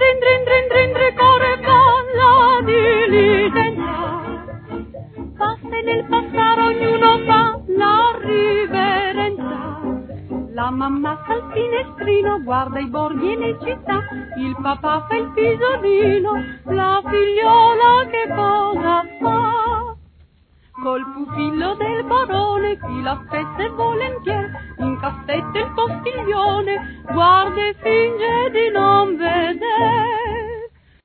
drin drin drin drin drin corre con la diligenza. Passa nel passare ognuno fa la riverenza. La mamma sta al finestrino, guarda i borghi e le città, il papà fa il pisolino, la figliola che cosa fa? Col pupillo del barone, chi l'aspetta volentieri, incassetta il postiglione, guarda e finge di non vedere.